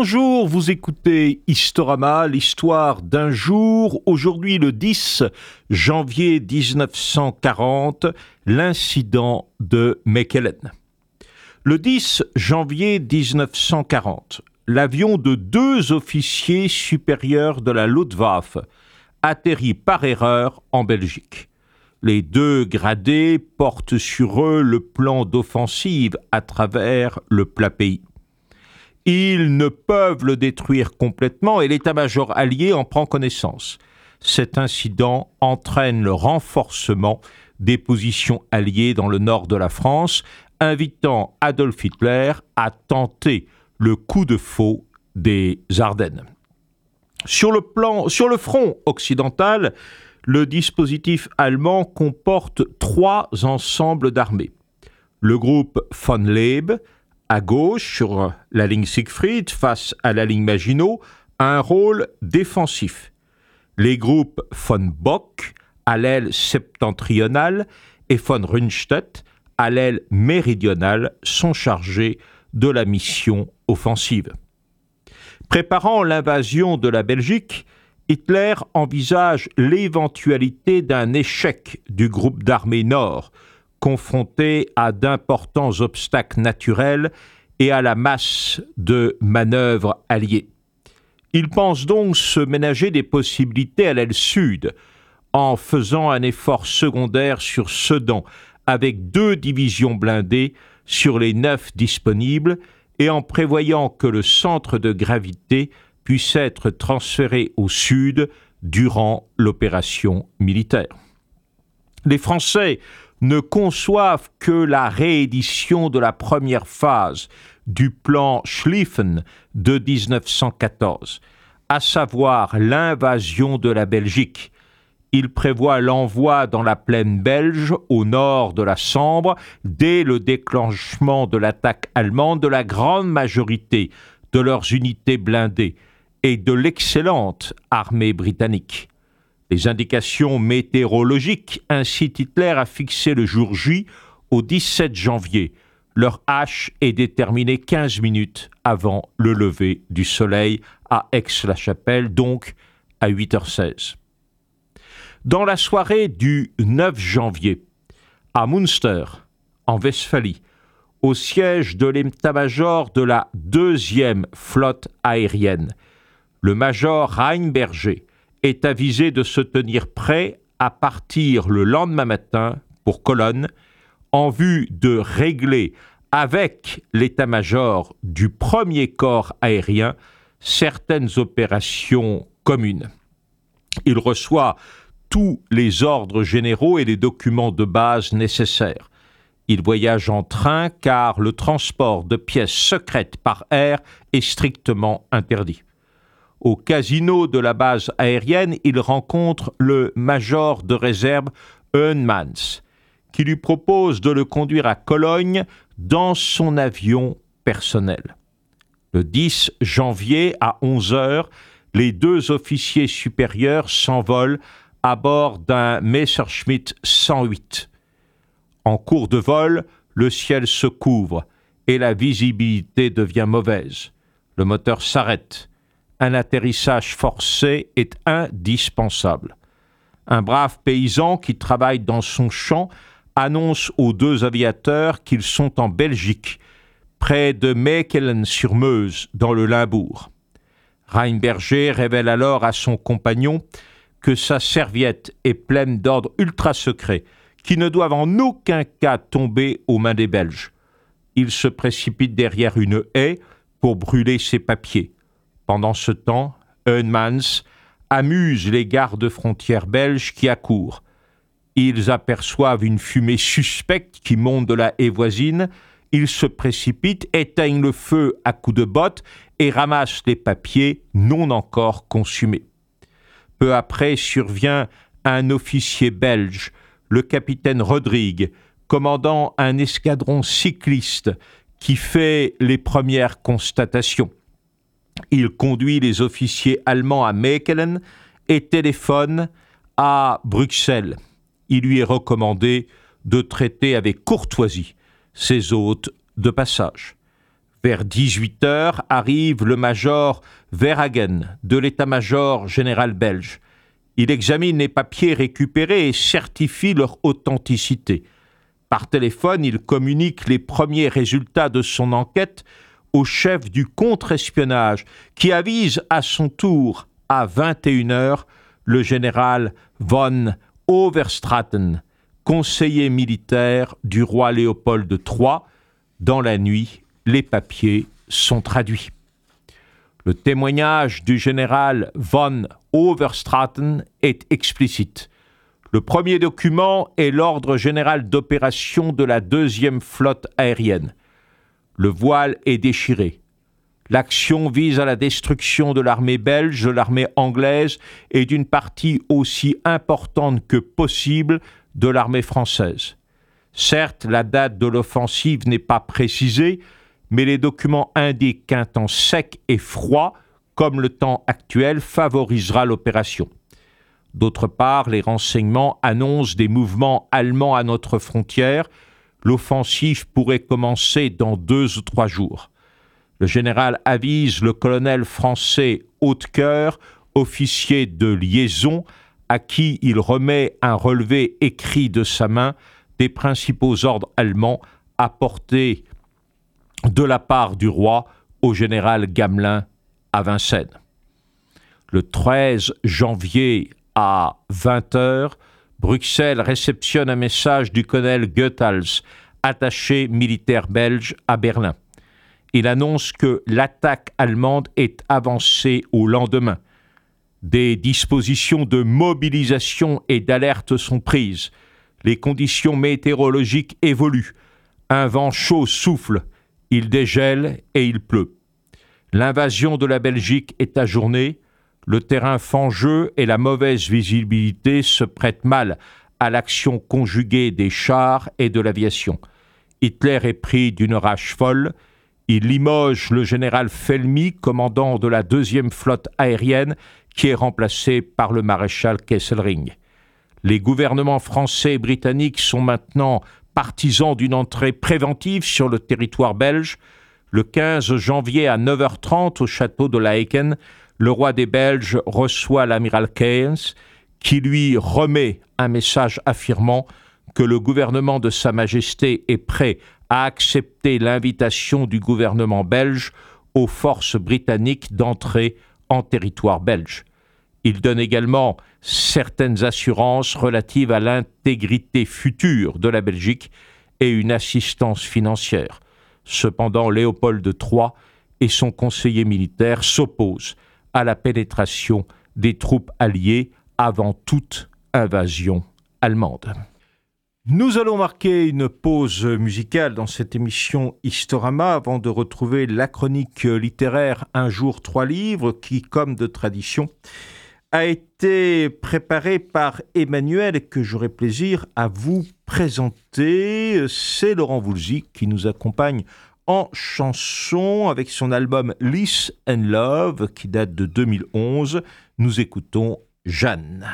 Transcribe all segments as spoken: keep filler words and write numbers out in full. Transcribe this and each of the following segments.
Bonjour, vous écoutez Historama, l'histoire d'un jour. Aujourd'hui, le dix janvier dix-neuf cent quarante, l'incident de Mechelen. Le dix janvier dix-neuf cent quarante, l'avion de deux officiers supérieurs de la Luftwaffe atterrit par erreur en Belgique. Les deux gradés portent sur eux le plan d'offensive à travers le plat pays. Ils ne peuvent le détruire complètement et l'état-major allié en prend connaissance. Cet incident entraîne le renforcement des positions alliées dans le nord de la France, invitant Adolf Hitler à tenter le coup de faux des Ardennes. Sur le plan, sur le front occidental, le dispositif allemand comporte trois ensembles d'armées. Le groupe von Leeb, à gauche, sur la ligne Siegfried, face à la ligne Maginot, a un rôle défensif. Les groupes von Bock, à l'aile septentrionale, et von Rundstedt, à l'aile méridionale, sont chargés de la mission offensive. Préparant l'invasion de la Belgique, Hitler envisage l'éventualité d'un échec du groupe d'armées Nord, confronté à d'importants obstacles naturels et à la masse de manœuvres alliées. Il pense donc se ménager des possibilités à l'aile sud, en faisant un effort secondaire sur Sedan, avec deux divisions blindées sur les neuf disponibles, et en prévoyant que le centre de gravité puisse être transféré au sud durant l'opération militaire. Les Français ne conçoivent que la réédition de la première phase du plan Schlieffen de dix-neuf cent quatorze, à savoir l'invasion de la Belgique. Il prévoit l'envoi dans la plaine belge, au nord de la Sambre, dès le déclenchement de l'attaque allemande, de la grande majorité de leurs unités blindées et de l'excellente armée britannique. Les indications météorologiques incitent Hitler à fixer le jour J au dix-sept janvier. Leur H est déterminée quinze minutes avant le lever du soleil à Aix-la-Chapelle, donc à huit heures seize. Dans la soirée du neuf janvier, à Münster, en Westphalie, au siège de l'état-major de la deuxième flotte aérienne, le major Rheinberger est avisé de se tenir prêt à partir le lendemain matin pour Cologne, en vue de régler avec l'état-major du premier corps aérien certaines opérations communes. Il reçoit tous les ordres généraux et les documents de base nécessaires. Il voyage en train car le transport de pièces secrètes par air est strictement interdit. Au casino de la base aérienne, il rencontre le major de réserve Heunemans, qui lui propose de le conduire à Cologne dans son avion personnel. Le dix janvier à onze heures, les deux officiers supérieurs s'envolent à bord d'un Messerschmitt cent huit. En cours de vol, le ciel se couvre et la visibilité devient mauvaise. Le moteur s'arrête. Un atterrissage forcé est indispensable. Un brave paysan qui travaille dans son champ annonce aux deux aviateurs qu'ils sont en Belgique, près de Mechelen-sur-Meuse, dans le Limbourg. Rheinberger révèle alors à son compagnon que sa serviette est pleine d'ordres ultra-secrets qui ne doivent en aucun cas tomber aux mains des Belges. Il se précipite derrière une haie pour brûler ses papiers. Pendant ce temps, Heunemans amuse les gardes-frontières belges qui accourent. Ils aperçoivent une fumée suspecte qui monte de la haie voisine. Ils se précipitent, éteignent le feu à coups de botte et ramassent les papiers non encore consumés. Peu après survient un officier belge, le capitaine Rodrigue, commandant un escadron cycliste qui fait les premières constatations. Il conduit les officiers allemands à Mechelen et téléphone à Bruxelles. Il lui est recommandé de traiter avec courtoisie ses hôtes de passage. Vers dix-huit heures arrive le major Verhagen de l'état-major général belge. Il examine les papiers récupérés et certifie leur authenticité. Par téléphone, il communique les premiers résultats de son enquête au chef du contre-espionnage, qui avise à son tour à vingt et une heures le général von Overstraten, conseiller militaire du roi Léopold de Troyes. Dans la nuit, les papiers sont traduits. Le témoignage du général von Overstraten est explicite. Le premier document est l'ordre général d'opération de la deuxième flotte aérienne. Le voile est déchiré. L'action vise à la destruction de l'armée belge, de l'armée anglaise et d'une partie aussi importante que possible de l'armée française. Certes, la date de l'offensive n'est pas précisée, mais les documents indiquent qu'un temps sec et froid, comme le temps actuel, favorisera l'opération. D'autre part, les renseignements annoncent des mouvements allemands à notre frontière. L'offensive pourrait commencer dans deux ou trois jours. Le général avise le colonel français Hautecoeur, officier de liaison, à qui il remet un relevé écrit de sa main des principaux ordres allemands apportés de la part du roi au général Gamelin à Vincennes. Le treize janvier à vingt heures, Bruxelles réceptionne un message du colonel Goethals, attaché militaire belge à Berlin. Il annonce que l'attaque allemande est avancée au lendemain. Des dispositions de mobilisation et d'alerte sont prises. Les conditions météorologiques évoluent. Un vent chaud souffle, il dégèle et il pleut. L'invasion de la Belgique est ajournée. Le terrain fangeux et la mauvaise visibilité se prêtent mal à l'action conjuguée des chars et de l'aviation. Hitler est pris d'une rage folle. Il limoge le général Felmy, commandant de la deuxième flotte aérienne, qui est remplacé par le maréchal Kesselring. Les gouvernements français et britanniques sont maintenant partisans d'une entrée préventive sur le territoire belge. Le quinze janvier à neuf heures trente au château de Laeken, le roi des Belges reçoit l'amiral Keynes, qui lui remet un message affirmant que le gouvernement de Sa Majesté est prêt à accepter l'invitation du gouvernement belge aux forces britanniques d'entrer en territoire belge. Il donne également certaines assurances relatives à l'intégrité future de la Belgique et une assistance financière. Cependant, Léopold de Troyes et son conseiller militaire s'opposent à la pénétration des troupes alliées avant toute invasion allemande. Nous allons marquer une pause musicale dans cette émission Historama avant de retrouver la chronique littéraire Un jour, trois livres qui, comme de tradition, a été préparée par Emmanuel et que j'aurai plaisir à vous présenter. C'est Laurent Voulzy qui nous accompagne en chanson avec son album Lice and Love qui date de deux mille onze. Nous écoutons Jeanne.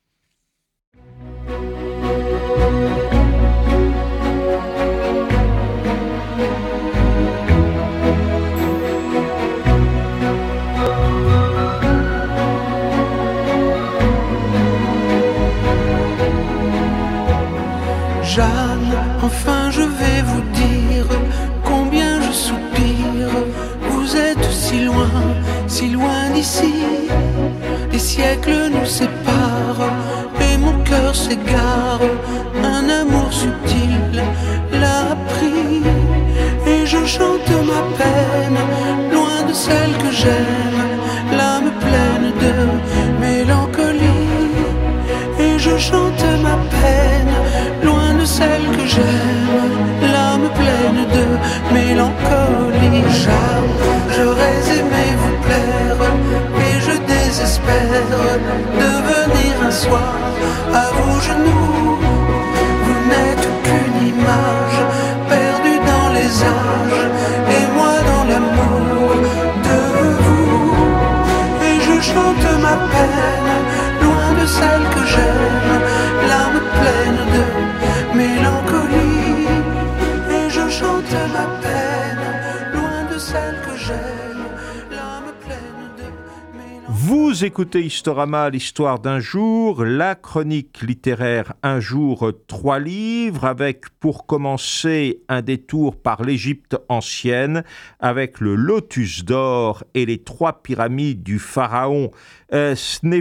Jeanne, enfin je vais vous dire combien je soupire. Vous êtes si loin, si loin d'ici. Les siècles nous séparent et mon cœur s'égare. Un amour subtil l'a pris et je chante ma peine, loin de celle que j'aime, l'âme pleine de mélancolie. Et je chante ma peine, loin de celle que j'aime, l'âme pleine de mélancolie. Jeanne, j'aurais aimé vous plaire, et je désespère de venir un soir à vos genoux. Vous n'êtes qu'une image perdue dans les âges, et moi dans l'amour de vous. Et je chante ma peine, loin de celle que j'aime, Vous écoutez Historama, l'histoire d'un jour, la chronique littéraire Un jour, trois livres, avec pour commencer un détour par l'Égypte ancienne, avec le Lotus d'or et les trois pyramides du pharaon euh,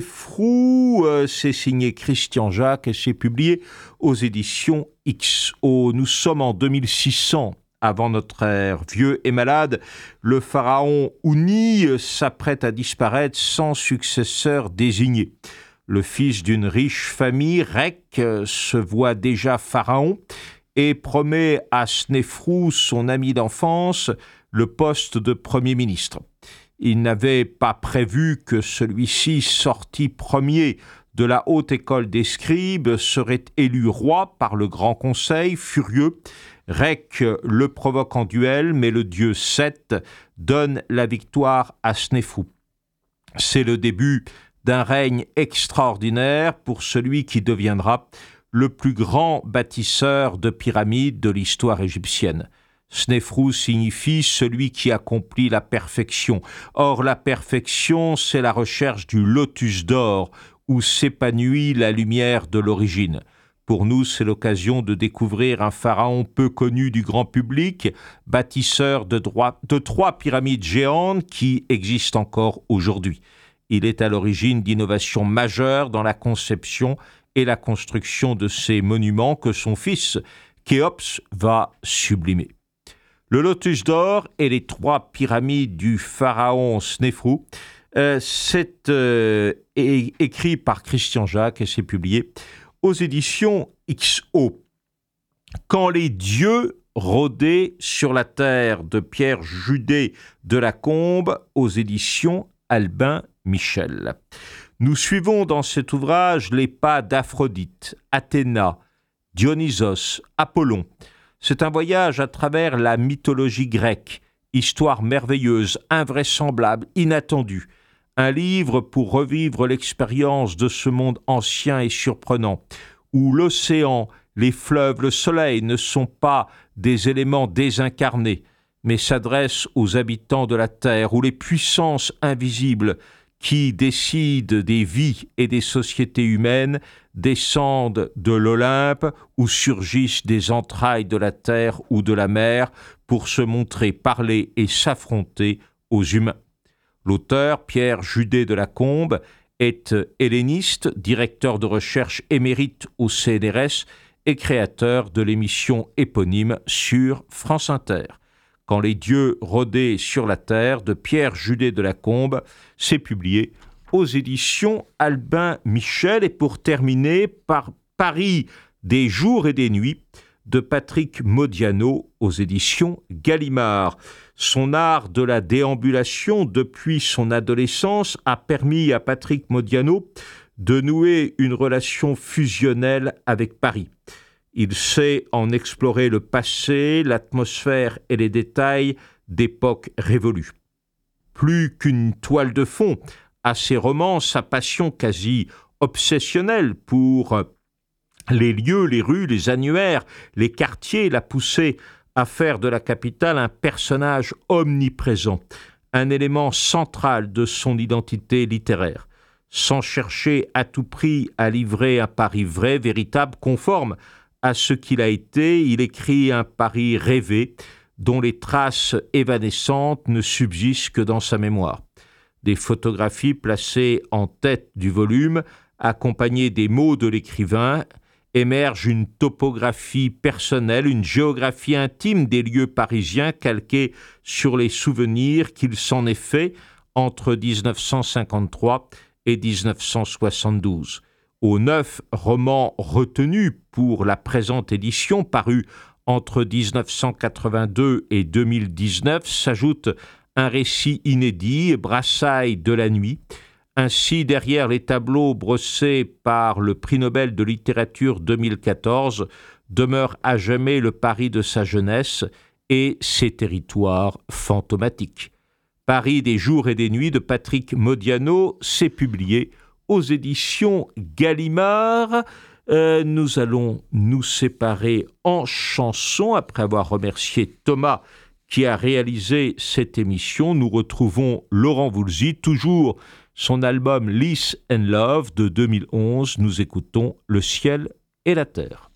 Snéfrou. Euh, c'est signé Christian Jacques et c'est publié aux éditions X O. Nous sommes en deux mille six cents. Avant notre ère, vieux et malade, le pharaon Houni s'apprête à disparaître sans successeur désigné. Le fils d'une riche famille, Rek, se voit déjà pharaon et promet à Snéfrou, son ami d'enfance, le poste de Premier ministre. Il n'avait pas prévu que celui-ci, sorti premier de la haute école des scribes, serait élu roi par le grand conseil, furieux. Rek le provoque en duel, mais le dieu Seth donne la victoire à Snéfrou. C'est le début d'un règne extraordinaire pour celui qui deviendra le plus grand bâtisseur de pyramides de l'histoire égyptienne. Snéfrou signifie celui qui accomplit la perfection. Or, la perfection, c'est la recherche du lotus d'or, où s'épanouit la lumière de l'origine. Pour nous, c'est l'occasion de découvrir un pharaon peu connu du grand public, bâtisseur de, droit, de trois pyramides géantes qui existent encore aujourd'hui. Il est à l'origine d'innovations majeures dans la conception et la construction de ces monuments que son fils, Khéops, va sublimer. Le Lotus d'or et les trois pyramides du pharaon Snéfrou, euh, c'est euh, é- écrit par Christian Jacques et c'est publié aux éditions X O. Quand les dieux rôdaient sur la terre de Pierre Judet de la Combe, aux éditions Albin Michel. Nous suivons dans cet ouvrage les pas d'Aphrodite, Athéna, Dionysos, Apollon. C'est un voyage à travers la mythologie grecque, histoire merveilleuse, invraisemblable, inattendue. Un livre pour revivre l'expérience de ce monde ancien et surprenant, où l'océan, les fleuves, le soleil ne sont pas des éléments désincarnés, mais s'adressent aux habitants de la terre, où les puissances invisibles qui décident des vies et des sociétés humaines descendent de l'Olympe, où surgissent des entrailles de la terre ou de la mer pour se montrer, parler et s'affronter aux humains. L'auteur, Pierre Judet de la Combe, est helléniste, directeur de recherche émérite au C N R S et créateur de l'émission éponyme sur France Inter. Quand les dieux rôdaient sur la terre de Pierre Judet de la Combe, c'est publié aux éditions Albin Michel. Et pour terminer, par Paris des jours et des nuits, de Patrick Modiano aux éditions Gallimard. Son art de la déambulation depuis son adolescence a permis à Patrick Modiano de nouer une relation fusionnelle avec Paris. Il sait en explorer le passé, l'atmosphère et les détails d'époques révolues. Plus qu'une toile de fond, à ses romans, sa passion quasi obsessionnelle pour les lieux, les rues, les annuaires, les quartiers l'a poussé à faire de la capitale un personnage omniprésent, un élément central de son identité littéraire. Sans chercher à tout prix à livrer un Paris vrai, véritable, conforme à ce qu'il a été, il écrit un Paris rêvé, dont les traces évanescentes ne subsistent que dans sa mémoire. Des photographies placées en tête du volume, accompagnées des mots de l'écrivain, émerge une topographie personnelle, une géographie intime des lieux parisiens calquée sur les souvenirs qu'il s'en est fait entre dix-neuf cent cinquante-trois et dix-neuf cent soixante-douze. Aux neuf romans retenus pour la présente édition, parus entre dix-neuf cent quatre-vingt-deux et deux mille dix-neuf, s'ajoute un récit inédit, Brassailles de la nuit. Ainsi, derrière les tableaux brossés par le prix Nobel de littérature deux mille quatorze, demeure à jamais le Paris de sa jeunesse et ses territoires fantomatiques. Paris des jours et des nuits de Patrick Modiano, s'est publié aux éditions Gallimard. Euh, nous allons nous séparer en chanson après avoir remercié Thomas qui a réalisé cette émission. Nous retrouvons Laurent Voulzy, toujours son album Lice and Love de deux mille onze. Nous écoutons Le ciel et la terre.